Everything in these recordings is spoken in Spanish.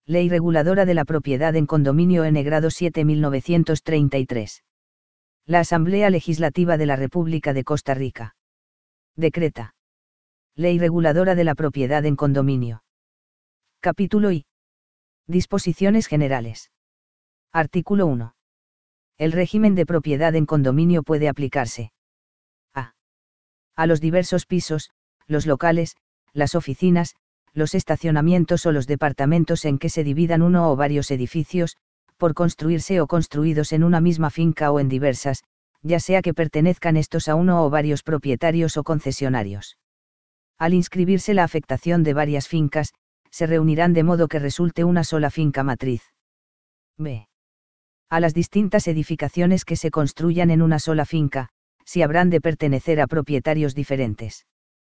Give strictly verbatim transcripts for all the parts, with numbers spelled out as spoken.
Ley Reguladora de la Propiedad en Condominio N grado siete mil novecientos treinta y tres. La Asamblea Legislativa de la República de Costa Rica. Decreta. Ley Reguladora de la Propiedad en Condominio. Capítulo I. Disposiciones generales. Artículo uno. El régimen de propiedad en condominio puede aplicarse a. A los diversos pisos, los locales, las oficinas, los estacionamientos o los departamentos en que se dividan uno o varios edificios, por construirse o construidos en una misma finca o en diversas, ya sea que pertenezcan estos a uno o varios propietarios o concesionarios. Al inscribirse la afectación de varias fincas, se reunirán de modo que resulte una sola finca matriz. B. A las distintas edificaciones que se construyan en una sola finca, si habrán de pertenecer a propietarios diferentes.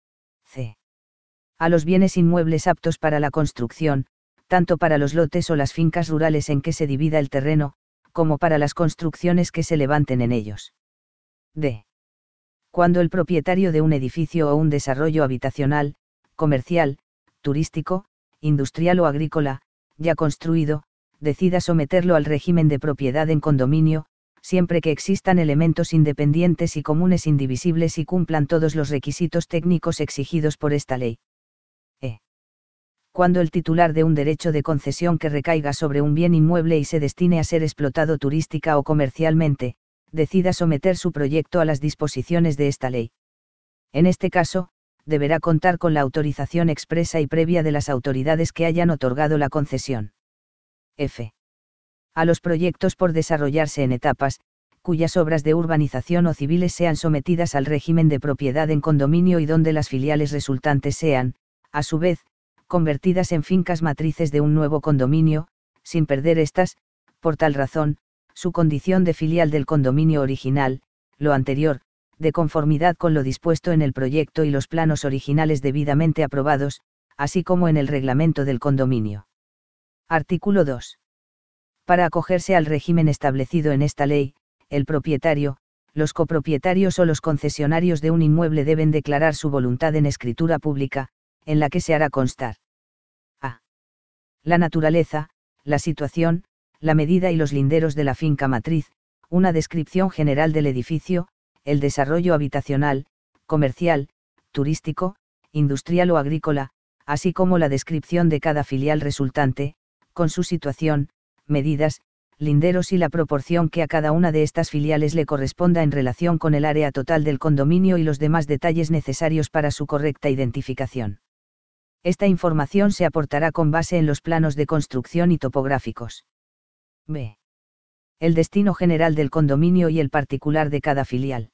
C. A los bienes inmuebles aptos para la construcción, tanto para los lotes o las fincas rurales en que se divida el terreno, como para las construcciones que se levanten en ellos. D. Cuando el propietario de un edificio o un desarrollo habitacional, comercial, turístico, industrial o agrícola, ya construido, decida someterlo al régimen de propiedad en condominio, siempre que existan elementos independientes y comunes indivisibles y cumplan todos los requisitos técnicos exigidos por esta ley. E. Cuando el titular de un derecho de concesión que recaiga sobre un bien inmueble y se destine a ser explotado turística o comercialmente, decida someter su proyecto a las disposiciones de esta ley. En este caso, deberá contar con la autorización expresa y previa de las autoridades que hayan otorgado la concesión. F. A los proyectos por desarrollarse en etapas, cuyas obras de urbanización o civiles sean sometidas al régimen de propiedad en condominio y donde las filiales resultantes sean, a su vez, convertidas en fincas matrices de un nuevo condominio, sin perder estas, por tal razón, su condición de filial del condominio original, lo anterior, de conformidad con lo dispuesto en el proyecto y los planos originales debidamente aprobados, así como en el reglamento del condominio. Artículo dos. Para acogerse al régimen establecido en esta ley, el propietario, los copropietarios o los concesionarios de un inmueble deben declarar su voluntad en escritura pública, en la que se hará constar a. La naturaleza, la situación, la medida y los linderos de la finca matriz, una descripción general del edificio, el desarrollo habitacional, comercial, turístico, industrial o agrícola, así como la descripción de cada filial resultante, con su situación, medidas, linderos y la proporción que a cada una de estas filiales le corresponda en relación con el área total del condominio y los demás detalles necesarios para su correcta identificación. Esta información se aportará con base en los planos de construcción y topográficos. B. El destino general del condominio y el particular de cada filial.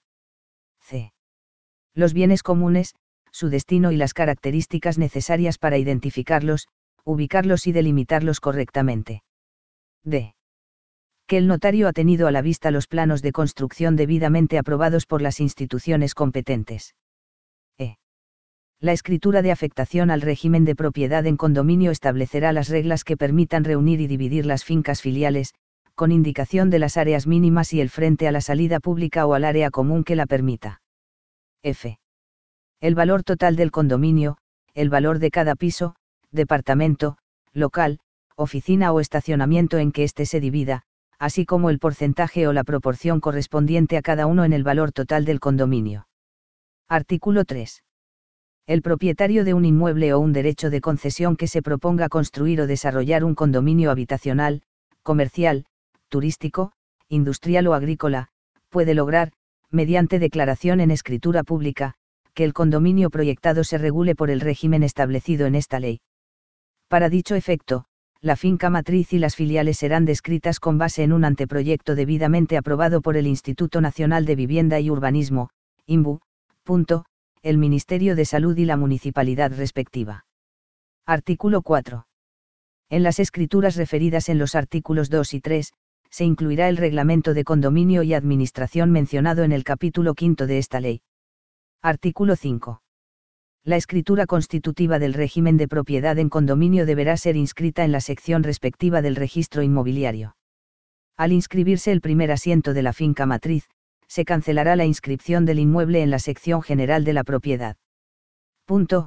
C. Los bienes comunes, su destino y las características necesarias para identificarlos, ubicarlos y delimitarlos correctamente. D. Que el notario ha tenido a la vista los planos de construcción debidamente aprobados por las instituciones competentes. E. La escritura de afectación al régimen de propiedad en condominio establecerá las reglas que permitan reunir y dividir las fincas filiales, con indicación de las áreas mínimas y el frente a la salida pública o al área común que la permita. F. El valor total del condominio, el valor de cada piso, departamento, local, oficina o estacionamiento en que éste se divida, así como el porcentaje o la proporción correspondiente a cada uno en el valor total del condominio. Artículo tres. El propietario de un inmueble o un derecho de concesión que se proponga construir o desarrollar un condominio habitacional, comercial, turístico, industrial o agrícola, puede lograr, mediante declaración en escritura pública, que el condominio proyectado se regule por el régimen establecido en esta ley. Para dicho efecto, la finca matriz y las filiales serán descritas con base en un anteproyecto debidamente aprobado por el Instituto Nacional de Vivienda y Urbanismo, I N B U, punto, el Ministerio de Salud y la municipalidad respectiva. Artículo cuatro. En las escrituras referidas en los artículos dos y tres, se incluirá el reglamento de condominio y administración mencionado en el capítulo quinto de esta ley. Artículo cinco. La escritura constitutiva del régimen de propiedad en condominio deberá ser inscrita en la sección respectiva del registro inmobiliario. Al inscribirse el primer asiento de la finca matriz, se cancelará la inscripción del inmueble en la sección general de la propiedad. Punto.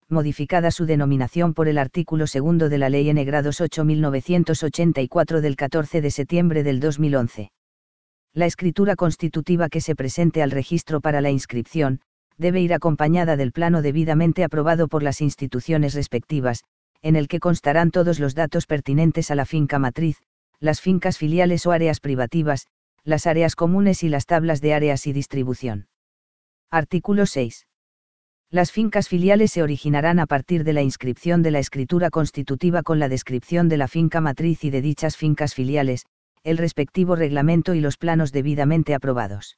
modificada su denominación por el artículo segundo de la Ley N grados ocho mil novecientos ochenta y cuatro del catorce de septiembre del dos mil once. La escritura constitutiva que se presente al registro para la inscripción, debe ir acompañada del plano debidamente aprobado por las instituciones respectivas, en el que constarán todos los datos pertinentes a la finca matriz, las fincas filiales o áreas privativas, las áreas comunes y las tablas de áreas y distribución. Artículo seis. Las fincas filiales se originarán a partir de la inscripción de la escritura constitutiva con la descripción de la finca matriz y de dichas fincas filiales, el respectivo reglamento y los planos debidamente aprobados.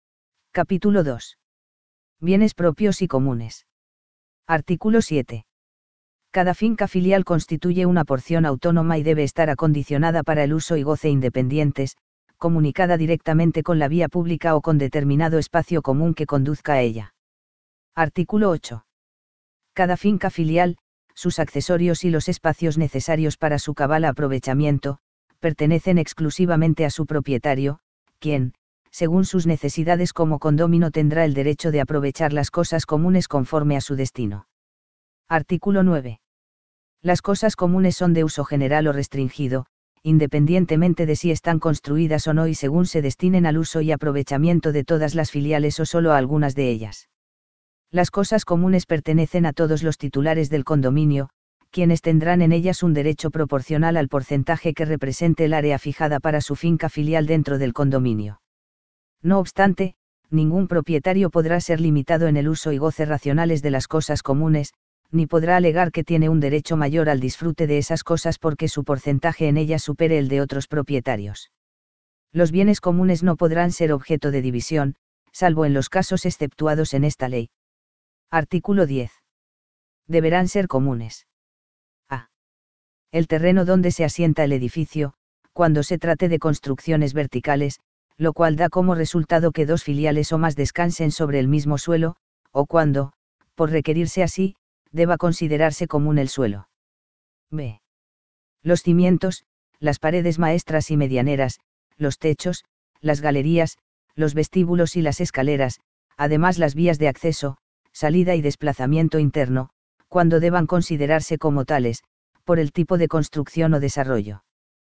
Capítulo dos. Bienes propios y comunes. Artículo siete. Cada finca filial constituye una porción autónoma y debe estar acondicionada para el uso y goce independientes, comunicada directamente con la vía pública o con determinado espacio común que conduzca a ella. Artículo ocho. Cada finca filial, sus accesorios y los espacios necesarios para su cabal aprovechamiento, pertenecen exclusivamente a su propietario, quien, según sus necesidades como condómino, tendrá el derecho de aprovechar las cosas comunes conforme a su destino. Artículo nueve. Las cosas comunes son de uso general o restringido, independientemente de si están construidas o no y según se destinen al uso y aprovechamiento de todas las filiales o solo a algunas de ellas. Las cosas comunes pertenecen a todos los titulares del condominio, quienes tendrán en ellas un derecho proporcional al porcentaje que represente el área fijada para su finca filial dentro del condominio. No obstante, ningún propietario podrá ser limitado en el uso y goce racionales de las cosas comunes, ni podrá alegar que tiene un derecho mayor al disfrute de esas cosas porque su porcentaje en ellas supere el de otros propietarios. Los bienes comunes no podrán ser objeto de división, salvo en los casos exceptuados en esta ley. Artículo diez. Deberán ser comunes. A. El terreno donde se asienta el edificio, cuando se trate de construcciones verticales, lo cual da como resultado que dos filiales o más descansen sobre el mismo suelo, o cuando, por requerirse así, deba considerarse común el suelo. B. Los cimientos, las paredes maestras y medianeras, los techos, las galerías, los vestíbulos y las escaleras, además las vías de acceso, salida y desplazamiento interno, cuando deban considerarse como tales, por el tipo de construcción o desarrollo.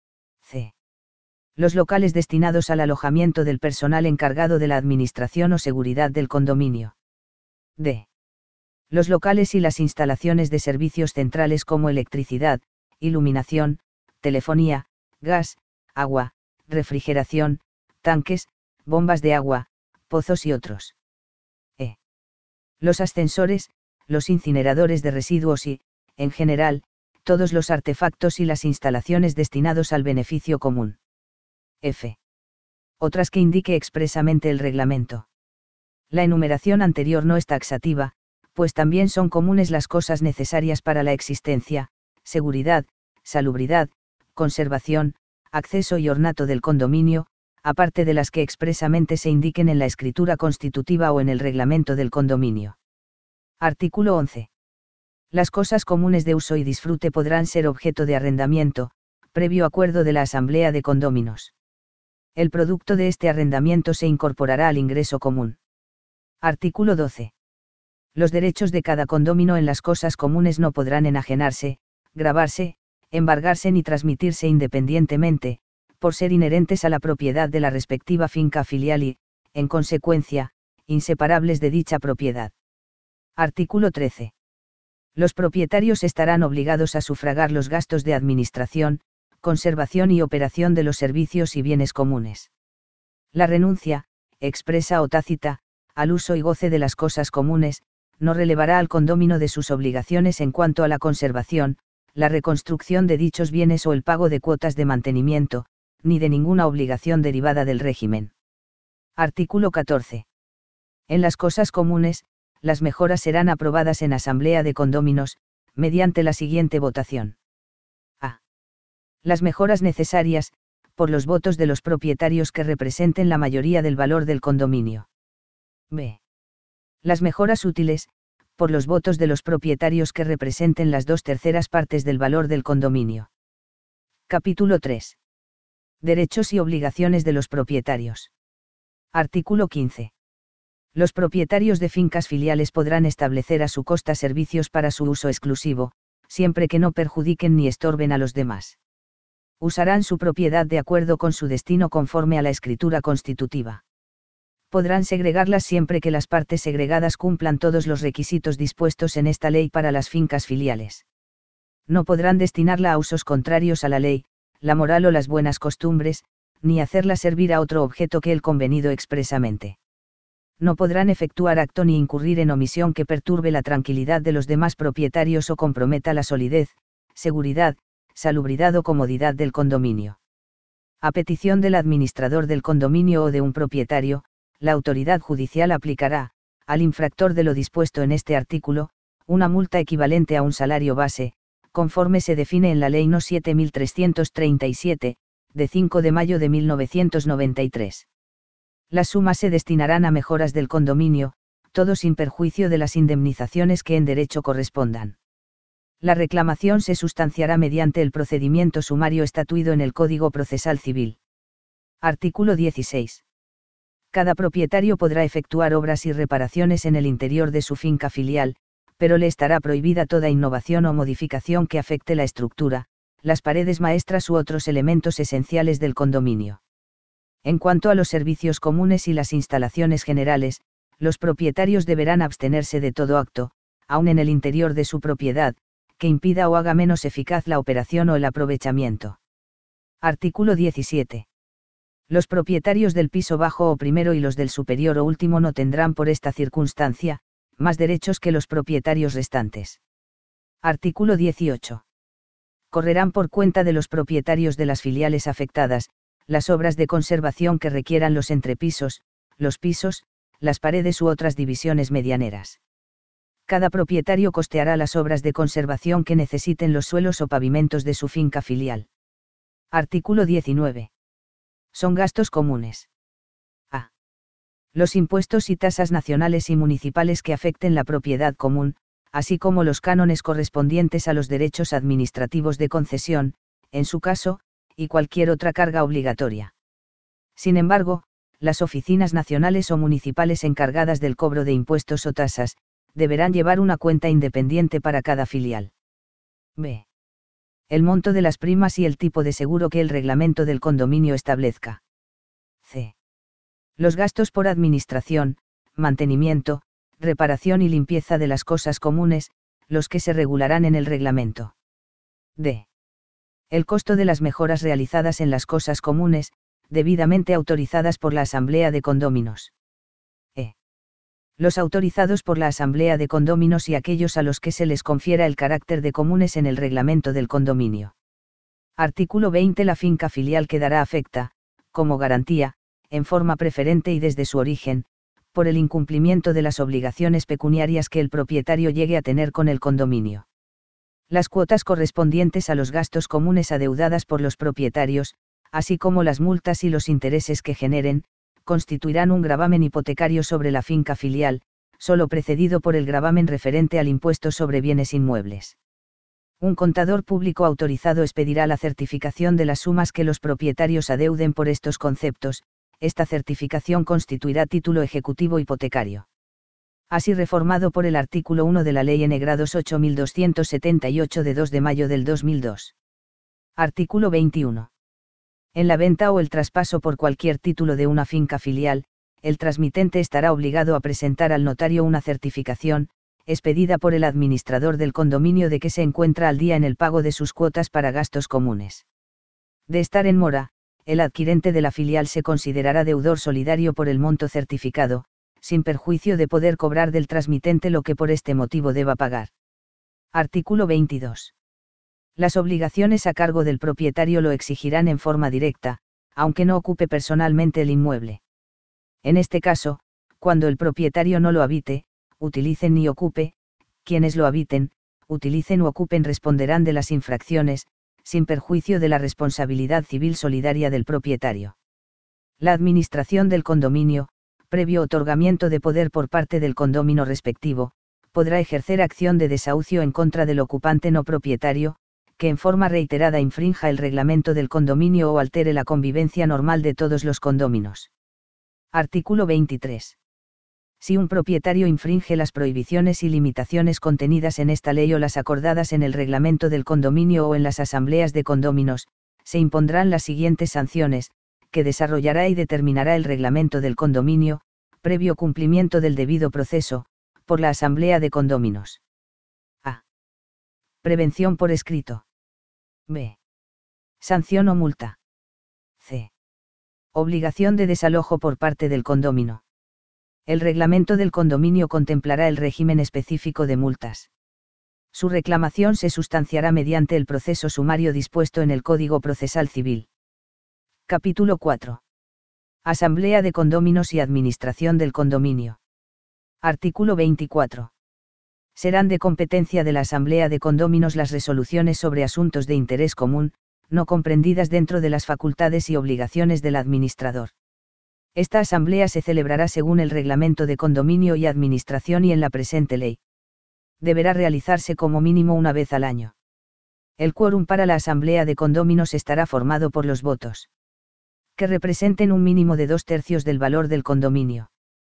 C. Los locales destinados al alojamiento del personal encargado de la administración o seguridad del condominio. D. Los locales y las instalaciones de servicios centrales como electricidad, iluminación, telefonía, gas, agua, refrigeración, tanques, bombas de agua, pozos y otros. E. Los ascensores, los incineradores de residuos y, en general, todos los artefactos y las instalaciones destinados al beneficio común. F. Otras que indique expresamente el reglamento. La enumeración anterior no es taxativa, pues también son comunes las cosas necesarias para la existencia, seguridad, salubridad, conservación, acceso y ornato del condominio, aparte de las que expresamente se indiquen en la escritura constitutiva o en el reglamento del condominio. Artículo once. Las cosas comunes de uso y disfrute podrán ser objeto de arrendamiento, previo acuerdo de la Asamblea de Condóminos. El producto de este arrendamiento se incorporará al ingreso común. Artículo doce. Los derechos de cada condómino en las cosas comunes no podrán enajenarse, gravarse, embargarse ni transmitirse independientemente, por ser inherentes a la propiedad de la respectiva finca filial y, en consecuencia, inseparables de dicha propiedad. Artículo trece. Los propietarios estarán obligados a sufragar los gastos de administración, conservación y operación de los servicios y bienes comunes. La renuncia, expresa o tácita, al uso y goce de las cosas comunes, no relevará al condómino de sus obligaciones en cuanto a la conservación, la reconstrucción de dichos bienes o el pago de cuotas de mantenimiento, ni de ninguna obligación derivada del régimen. Artículo catorce. En las cosas comunes, las mejoras serán aprobadas en asamblea de condóminos, mediante la siguiente votación. A. Las mejoras necesarias, por los votos de los propietarios que representen la mayoría del valor del condominio. B. Las mejoras útiles, por los votos de los propietarios que representen las dos terceras partes del valor del condominio. Capítulo tres. Derechos y obligaciones de los propietarios. Artículo quince. Los propietarios de fincas filiales podrán establecer a su costa servicios para su uso exclusivo, siempre que no perjudiquen ni estorben a los demás. Usarán su propiedad de acuerdo con su destino conforme a la escritura constitutiva. Podrán segregarlas siempre que las partes segregadas cumplan todos los requisitos dispuestos en esta ley para las fincas filiales. No podrán destinarla a usos contrarios a la ley, la moral o las buenas costumbres, ni hacerla servir a otro objeto que el convenido expresamente. No podrán efectuar acto ni incurrir en omisión que perturbe la tranquilidad de los demás propietarios o comprometa la solidez, seguridad, salubridad o comodidad del condominio. A petición del administrador del condominio o de un propietario, la autoridad judicial aplicará, al infractor de lo dispuesto en este artículo, una multa equivalente a un salario base, conforme se define en la Ley No siete mil trescientos treinta y siete, de cinco de mayo de mil novecientos noventa y tres. Las sumas se destinarán a mejoras del condominio, todo sin perjuicio de las indemnizaciones que en derecho correspondan. La reclamación se sustanciará mediante el procedimiento sumario estatuido en el Código Procesal Civil. Artículo dieciséis. Cada propietario podrá efectuar obras y reparaciones en el interior de su finca filial, pero le estará prohibida toda innovación o modificación que afecte la estructura, las paredes maestras u otros elementos esenciales del condominio. En cuanto a los servicios comunes y las instalaciones generales, los propietarios deberán abstenerse de todo acto, aun en el interior de su propiedad, que impida o haga menos eficaz la operación o el aprovechamiento. Artículo diecisiete. Los propietarios del piso bajo o primero y los del superior o último no tendrán por esta circunstancia, más derechos que los propietarios restantes. Artículo dieciocho. Correrán por cuenta de los propietarios de las filiales afectadas, las obras de conservación que requieran los entrepisos, los pisos, las paredes u otras divisiones medianeras. Cada propietario costeará las obras de conservación que necesiten los suelos o pavimentos de su finca filial. Artículo diecinueve. Son gastos comunes. A. Los impuestos y tasas nacionales y municipales que afecten la propiedad común, así como los cánones correspondientes a los derechos administrativos de concesión, en su caso, y cualquier otra carga obligatoria. Sin embargo, las oficinas nacionales o municipales encargadas del cobro de impuestos o tasas, deberán llevar una cuenta independiente para cada filial. B. El monto de las primas y el tipo de seguro que el reglamento del condominio establezca. C. Los gastos por administración, mantenimiento, reparación y limpieza de las cosas comunes, los que se regularán en el reglamento. D. El costo de las mejoras realizadas en las cosas comunes, debidamente autorizadas por la Asamblea de Condóminos. E. Los autorizados por la Asamblea de Condóminos y aquellos a los que se les confiera el carácter de comunes en el reglamento del condominio. Artículo veinte. La finca filial quedará afecta, como garantía, en forma preferente y desde su origen, por el incumplimiento de las obligaciones pecuniarias que el propietario llegue a tener con el condominio. Las cuotas correspondientes a los gastos comunes adeudadas por los propietarios, así como las multas y los intereses que generen, constituirán un gravamen hipotecario sobre la finca filial, solo precedido por el gravamen referente al impuesto sobre bienes inmuebles. Un contador público autorizado expedirá la certificación de las sumas que los propietarios adeuden por estos conceptos. Esta certificación constituirá título ejecutivo hipotecario. Así reformado por el artículo uno de la Ley N grados ocho mil doscientos setenta y ocho de dos de mayo del dos mil dos. Artículo veintiuno. En la venta o el traspaso por cualquier título de una finca filial, el transmitente estará obligado a presentar al notario una certificación, expedida por el administrador del condominio de que se encuentra al día en el pago de sus cuotas para gastos comunes. De estar en mora, el adquirente de la filial se considerará deudor solidario por el monto certificado, sin perjuicio de poder cobrar del transmitente lo que por este motivo deba pagar. Artículo veintidós. Las obligaciones a cargo del propietario lo exigirán en forma directa, aunque no ocupe personalmente el inmueble. En este caso, cuando el propietario no lo habite, utilicen ni ocupe, quienes lo habiten, utilicen u ocupen responderán de las infracciones, sin perjuicio de la responsabilidad civil solidaria del propietario. La administración del condominio, previo otorgamiento de poder por parte del condómino respectivo, podrá ejercer acción de desahucio en contra del ocupante no propietario, que en forma reiterada infrinja el reglamento del condominio o altere la convivencia normal de todos los condóminos. Artículo veintitrés. Si un propietario infringe las prohibiciones y limitaciones contenidas en esta ley o las acordadas en el reglamento del condominio o en las asambleas de condóminos, se impondrán las siguientes sanciones, que desarrollará y determinará el reglamento del condominio, previo cumplimiento del debido proceso, por la asamblea de condóminos. A. Prevención por escrito. B. Sanción o multa. C. Obligación de desalojo por parte del condómino. El reglamento del condominio contemplará el régimen específico de multas. Su reclamación se sustanciará mediante el proceso sumario dispuesto en el Código Procesal Civil. Capítulo cuatro. Asamblea de condóminos y administración del condominio. Artículo veinticuatro. Serán de competencia de la Asamblea de condóminos las resoluciones sobre asuntos de interés común, no comprendidas dentro de las facultades y obligaciones del administrador. Esta asamblea se celebrará según el Reglamento de Condominio y Administración y en la presente ley. Deberá realizarse como mínimo una vez al año. El quórum para la asamblea de condóminos estará formado por los votos que representen un mínimo de dos tercios del valor del condominio.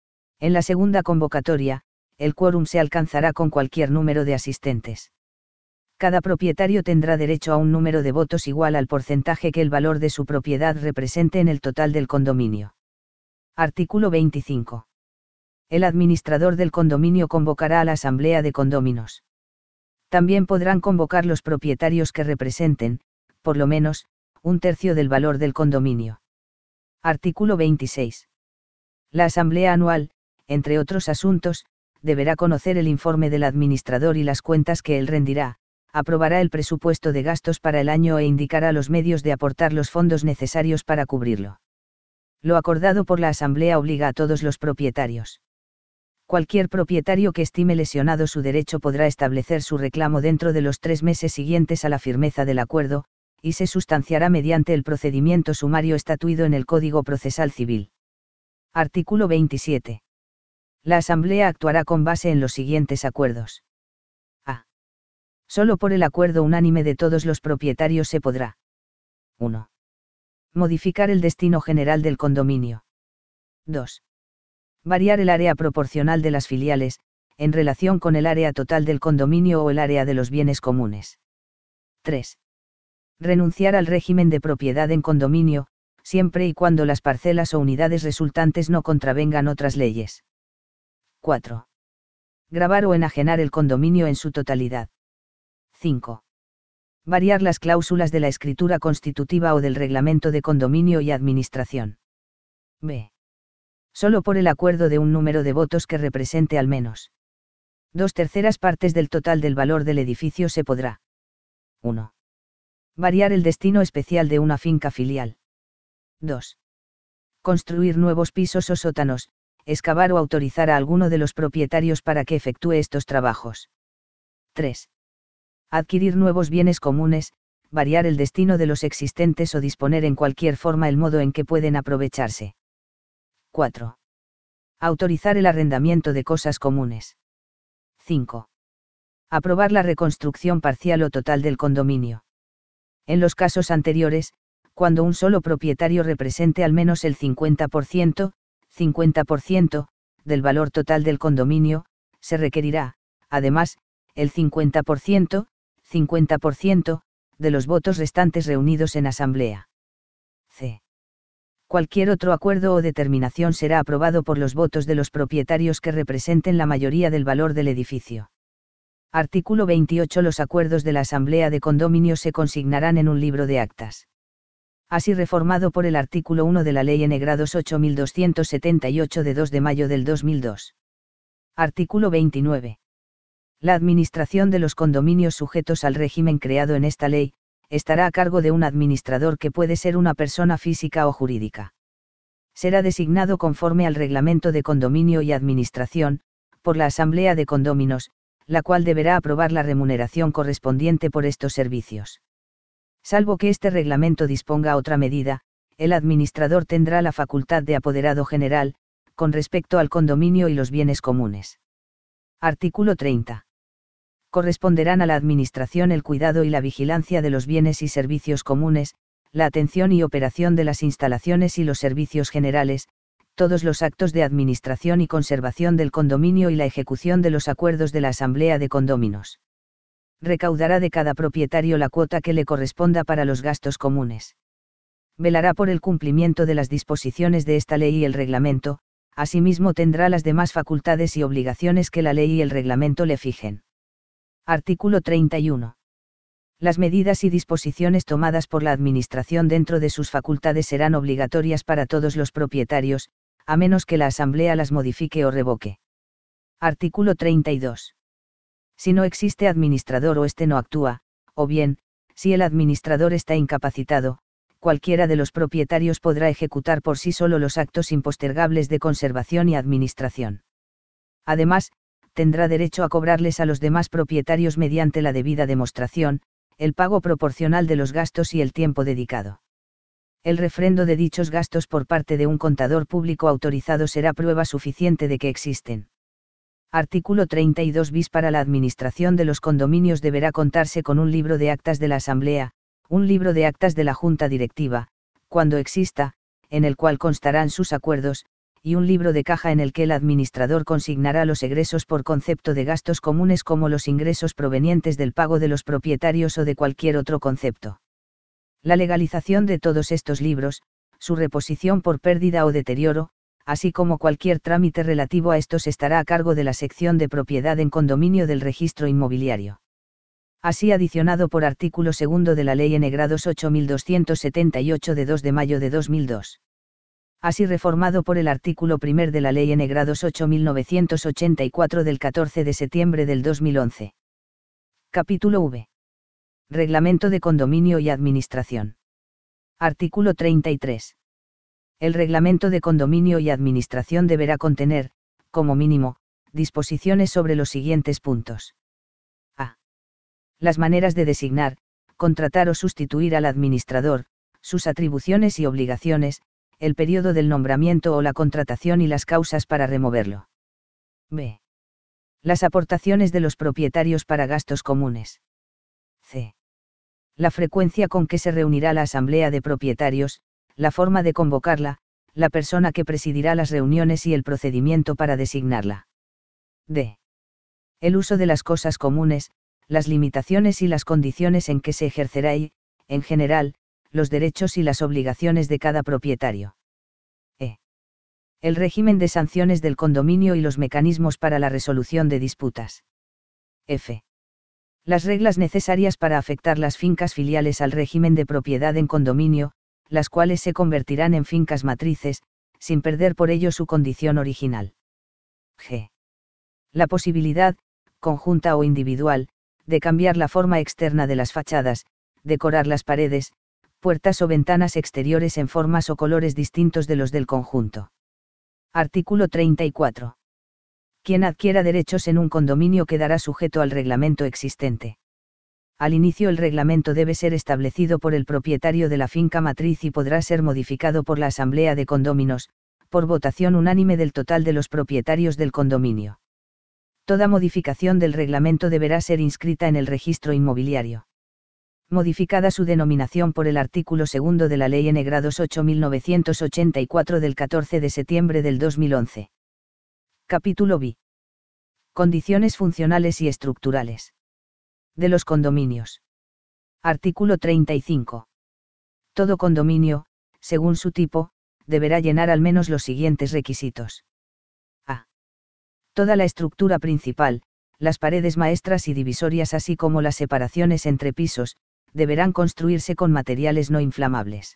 En la segunda convocatoria, el quórum se alcanzará con cualquier número de asistentes. Cada propietario tendrá derecho a un número de votos igual al porcentaje que el valor de su propiedad represente en el total del condominio. Artículo veinticinco. El administrador del condominio convocará a la asamblea de condóminos. También podrán convocar los propietarios que representen, por lo menos, un tercio del valor del condominio. Artículo veintiséis. La asamblea anual, entre otros asuntos, deberá conocer el informe del administrador y las cuentas que él rendirá, aprobará el presupuesto de gastos para el año e indicará los medios de aportar los fondos necesarios para cubrirlo. Lo acordado por la asamblea obliga a todos los propietarios. Cualquier propietario que estime lesionado su derecho podrá establecer su reclamo dentro de los tres meses siguientes a la firmeza del acuerdo, y se sustanciará mediante el procedimiento sumario estatuido en el Código Procesal Civil. Artículo veintisiete. La asamblea actuará con base en los siguientes acuerdos. A. Solo por el acuerdo unánime de todos los propietarios se podrá. uno. Modificar el destino general del condominio. dos. Variar el área proporcional de las filiales, en relación con el área total del condominio o el área de los bienes comunes. tres. Renunciar al régimen de propiedad en condominio, siempre y cuando las parcelas o unidades resultantes no contravengan otras leyes. cuatro. Gravar o enajenar el condominio en su totalidad. cinco. Variar las cláusulas de la escritura constitutiva o del reglamento de condominio y administración. B. Solo por el acuerdo de un número de votos que represente al menos dos terceras partes del total del valor del edificio se podrá. uno. Variar el destino especial de una finca filial. dos. Construir nuevos pisos o sótanos, excavar o autorizar a alguno de los propietarios para que efectúe estos trabajos. tres. Adquirir nuevos bienes comunes, variar el destino de los existentes o disponer en cualquier forma el modo en que pueden aprovecharse. cuatro. Autorizar el arrendamiento de cosas comunes. cinco. Aprobar la reconstrucción parcial o total del condominio. En los casos anteriores, cuando un solo propietario represente al menos el cincuenta por ciento, cincuenta por ciento, del valor total del condominio, se requerirá, además, el cincuenta por ciento, cincuenta por ciento, de los votos restantes reunidos en asamblea. C. Cualquier otro acuerdo o determinación será aprobado por los votos de los propietarios que representen la mayoría del valor del edificio. Artículo veintiocho. Los acuerdos de la asamblea de condominio se consignarán en un libro de actas. Así reformado por el artículo uno de la Ley N grados ocho mil doscientos setenta y ocho de dos de mayo del dos mil dos. Artículo veintinueve. La administración de los condominios sujetos al régimen creado en esta ley, estará a cargo de un administrador que puede ser una persona física o jurídica. Será designado conforme al Reglamento de Condominio y Administración, por la Asamblea de Condóminos, la cual deberá aprobar la remuneración correspondiente por estos servicios. Salvo que este reglamento disponga otra medida, el administrador tendrá la facultad de apoderado general, con respecto al condominio y los bienes comunes. Artículo treinta. Corresponderán a la Administración el cuidado y la vigilancia de los bienes y servicios comunes, la atención y operación de las instalaciones y los servicios generales, todos los actos de administración y conservación del condominio y la ejecución de los acuerdos de la Asamblea de Condóminos. Recaudará de cada propietario la cuota que le corresponda para los gastos comunes. Velará por el cumplimiento de las disposiciones de esta ley y el reglamento, asimismo tendrá las demás facultades y obligaciones que la ley y el reglamento le fijen. Artículo treinta y uno. Las medidas y disposiciones tomadas por la Administración dentro de sus facultades serán obligatorias para todos los propietarios, a menos que la Asamblea las modifique o revoque. Artículo treinta y dos. Si no existe administrador o éste no actúa, o bien, si el administrador está incapacitado, cualquiera de los propietarios podrá ejecutar por sí solo los actos impostergables de conservación y administración. Además, tendrá derecho a cobrarles a los demás propietarios mediante la debida demostración, el pago proporcional de los gastos y el tiempo dedicado. El refrendo de dichos gastos por parte de un contador público autorizado será prueba suficiente de que existen. Artículo treinta y dos bis. Para la administración de los condominios deberá contarse con un libro de actas de la Asamblea, un libro de actas de la Junta Directiva, cuando exista, en el cual constarán sus acuerdos, y un libro de caja en el que el administrador consignará los egresos por concepto de gastos comunes como los ingresos provenientes del pago de los propietarios o de cualquier otro concepto. La legalización de todos estos libros, su reposición por pérdida o deterioro, así como cualquier trámite relativo a estos estará a cargo de la sección de propiedad en condominio del registro inmobiliario. Así adicionado por artículo segundo de la Ley N grados ocho mil doscientos setenta y ocho de dos de mayo de dos mil dos. Así reformado por el artículo primero de la Ley N grados ocho mil novecientos ochenta y cuatro del catorce de septiembre del dos mil once. Capítulo V. Reglamento de condominio y administración. Artículo treinta y tres. El reglamento de condominio y administración deberá contener, como mínimo, disposiciones sobre los siguientes puntos. A. Las maneras de designar, contratar o sustituir al administrador, sus atribuciones y obligaciones, el periodo del nombramiento o la contratación y las causas para removerlo. B. Las aportaciones de los propietarios para gastos comunes. C. La frecuencia con que se reunirá la Asamblea de Propietarios, la forma de convocarla, la persona que presidirá las reuniones y el procedimiento para designarla. D. El uso de las cosas comunes, las limitaciones y las condiciones en que se ejercerá y, en general, los derechos y las obligaciones de cada propietario. E. El régimen de sanciones del condominio y los mecanismos para la resolución de disputas. F. Las reglas necesarias para afectar las fincas filiales al régimen de propiedad en condominio, las cuales se convertirán en fincas matrices, sin perder por ello su condición original. G. La posibilidad, conjunta o individual, de cambiar la forma externa de las fachadas, decorar las paredes, puertas o ventanas exteriores en formas o colores distintos de los del conjunto. Artículo treinta y cuatro. Quien adquiera derechos en un condominio quedará sujeto al reglamento existente. Al inicio el reglamento debe ser establecido por el propietario de la finca matriz y podrá ser modificado por la Asamblea de Condóminos, por votación unánime del total de los propietarios del condominio. Toda modificación del reglamento deberá ser inscrita en el registro inmobiliario. Modificada su denominación por el artículo segundo de la Ley N grados ocho mil novecientos ochenta y cuatro del catorce de septiembre del dos mil once. Capítulo B. Condiciones funcionales y estructurales. De los condominios. Artículo treinta y cinco. Todo condominio, según su tipo, deberá llenar al menos los siguientes requisitos. A. Toda la estructura principal, las paredes maestras y divisorias así como las separaciones entre pisos, deberán construirse con materiales no inflamables.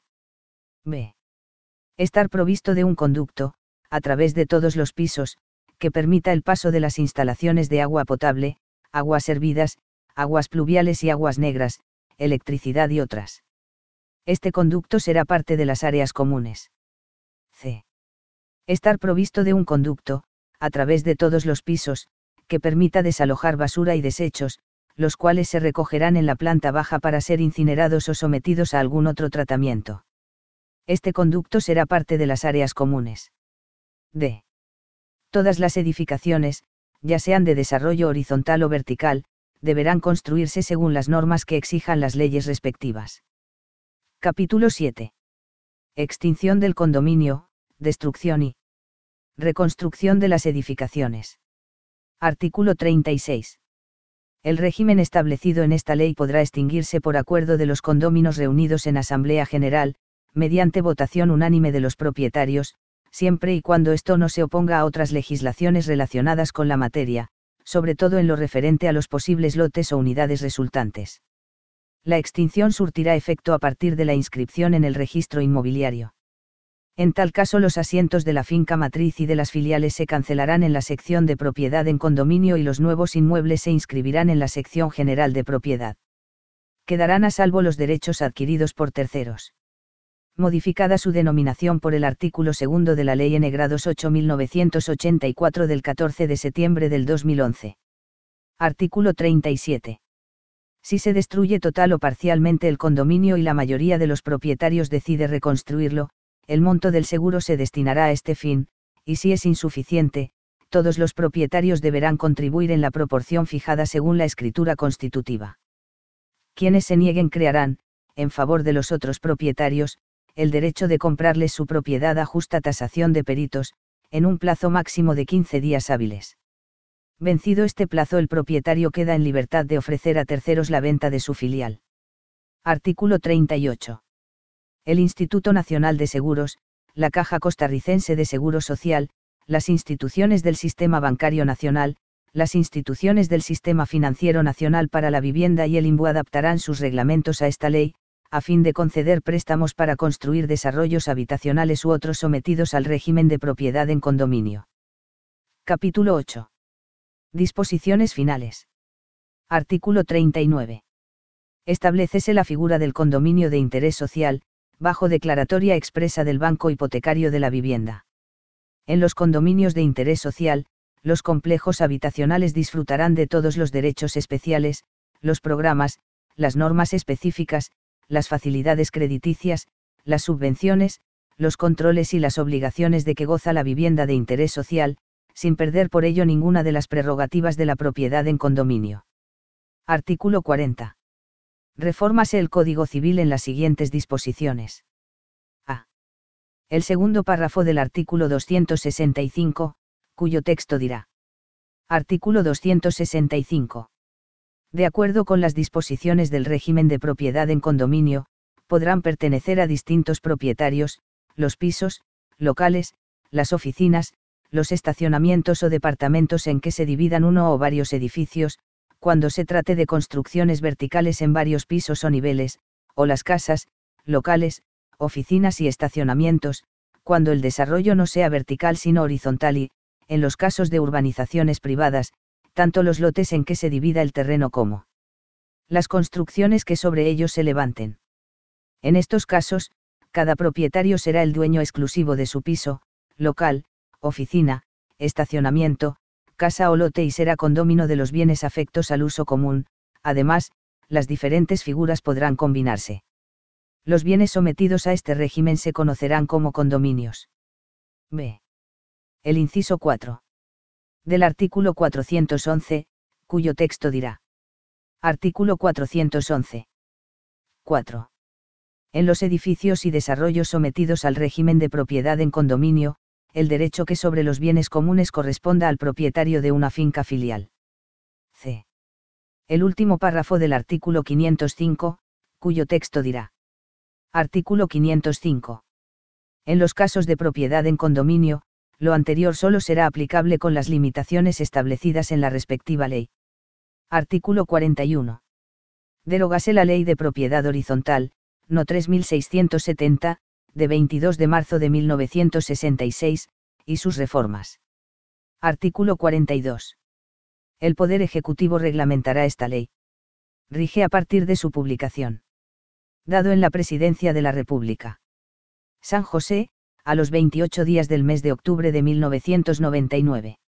B. Estar provisto de un conducto, a través de todos los pisos, que permita el paso de las instalaciones de agua potable, aguas hervidas, aguas pluviales y aguas negras, electricidad y otras. Este conducto será parte de las áreas comunes. C. Estar provisto de un conducto, a través de todos los pisos, que permita desalojar basura y desechos, los cuales se recogerán en la planta baja para ser incinerados o sometidos a algún otro tratamiento. Este conducto será parte de las áreas comunes. D. Todas las edificaciones, ya sean de desarrollo horizontal o vertical, deberán construirse según las normas que exijan las leyes respectivas. Capítulo siete. Extinción del condominio, destrucción y Reconstrucción de las edificaciones. Artículo treinta y seis. El régimen establecido en esta ley podrá extinguirse por acuerdo de los condóminos reunidos en Asamblea General, mediante votación unánime de los propietarios, siempre y cuando esto no se oponga a otras legislaciones relacionadas con la materia, sobre todo en lo referente a los posibles lotes o unidades resultantes. La extinción surtirá efecto a partir de la inscripción en el registro inmobiliario. En tal caso, los asientos de la finca matriz y de las filiales se cancelarán en la sección de propiedad en condominio y los nuevos inmuebles se inscribirán en la sección general de propiedad. Quedarán a salvo los derechos adquiridos por terceros. Modificada su denominación por el artículo segundo de la Ley N grados ocho mil novecientos ochenta y cuatro del catorce de septiembre del dos mil once. Artículo treinta y siete. Si se destruye total o parcialmente el condominio y la mayoría de los propietarios decide reconstruirlo, el monto del seguro se destinará a este fin, y si es insuficiente, todos los propietarios deberán contribuir en la proporción fijada según la escritura constitutiva. Quienes se nieguen crearán, en favor de los otros propietarios, el derecho de comprarles su propiedad a justa tasación de peritos, en un plazo máximo de quince días hábiles. Vencido este plazo, el propietario queda en libertad de ofrecer a terceros la venta de su filial. Artículo treinta y ocho. El Instituto Nacional de Seguros, la Caja Costarricense de Seguro Social, las instituciones del Sistema Bancario Nacional, las instituciones del Sistema Financiero Nacional para la Vivienda y el I N B U adaptarán sus reglamentos a esta ley, a fin de conceder préstamos para construir desarrollos habitacionales u otros sometidos al régimen de propiedad en condominio. Capítulo ocho. Disposiciones finales. Artículo treinta y nueve. Establécese la figura del condominio de interés social, bajo declaratoria expresa del Banco Hipotecario de la Vivienda. En los condominios de interés social, los complejos habitacionales disfrutarán de todos los derechos especiales, los programas, las normas específicas, las facilidades crediticias, las subvenciones, los controles y las obligaciones de que goza la vivienda de interés social, sin perder por ello ninguna de las prerrogativas de la propiedad en condominio. Artículo cuarenta. Refórmase el Código Civil en las siguientes disposiciones. A. El segundo párrafo del artículo doscientos sesenta y cinco, cuyo texto dirá. Artículo doscientos sesenta y cinco. De acuerdo con las disposiciones del régimen de propiedad en condominio, podrán pertenecer a distintos propietarios, los pisos, locales, las oficinas, los estacionamientos o departamentos en que se dividan uno o varios edificios, cuando se trate de construcciones verticales en varios pisos o niveles, o las casas, locales, oficinas y estacionamientos, cuando el desarrollo no sea vertical sino horizontal y, en los casos de urbanizaciones privadas, tanto los lotes en que se divida el terreno como las construcciones que sobre ellos se levanten. En estos casos, cada propietario será el dueño exclusivo de su piso, local, oficina, estacionamiento, casa o lote y será condómino de los bienes afectos al uso común. Además, las diferentes figuras podrán combinarse. Los bienes sometidos a este régimen se conocerán como condominios. B. El inciso cuatro. Del artículo cuatrocientos once, cuyo texto dirá. Artículo cuatrocientos once. cuatro. En los edificios y desarrollos sometidos al régimen de propiedad en condominio, el derecho que sobre los bienes comunes corresponda al propietario de una finca filial. C. El último párrafo del artículo quinientos cinco, cuyo texto dirá. Artículo quinientos cinco. En los casos de propiedad en condominio, lo anterior solo será aplicable con las limitaciones establecidas en la respectiva ley. Artículo cuarenta y uno. Derogase la Ley de Propiedad Horizontal, No tres mil seiscientos setenta, de veintidós de marzo de mil novecientos sesenta y seis, y sus reformas. Artículo cuarenta y dos. El Poder Ejecutivo reglamentará esta ley. Rige a partir de su publicación. Dado en la Presidencia de la República. San José, a los veintiocho días del mes de octubre de mil novecientos noventa y nueve.